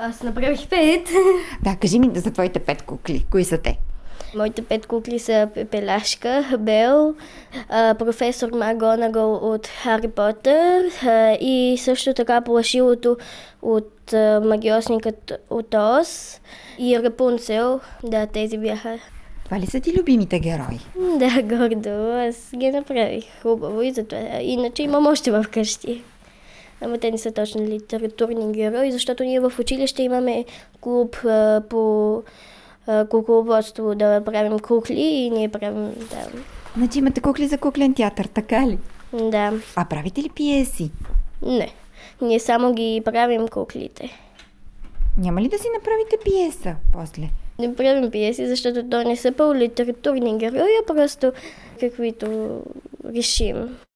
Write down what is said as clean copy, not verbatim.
Аз направих 5. Да, кажи ми за твоите 5 кукли. Кои са те? Моите 5 кукли са Пепелашка, Бел, професор Магонагъл от Хари Потър и също така Плашилото от Магиосникът от Оз и Рапунцел. Да, тези бяха. Това ли са ти любимите герои? Да, гордо. Аз ги направих хубаво и затова. Иначе имам още вкъщи. Ама те не са точно литературни герои, защото ние в училище имаме клуб по кукловодство да правим кукли и ние правим, да. Значи имате кукли за куклен театър, така ли? Да. А правите ли пиеси? Не. Ние само ги правим куклите. Няма ли да си направите пиеса после? Не правим пиеси, защото то не са по-литературни герои, а просто каквито решим.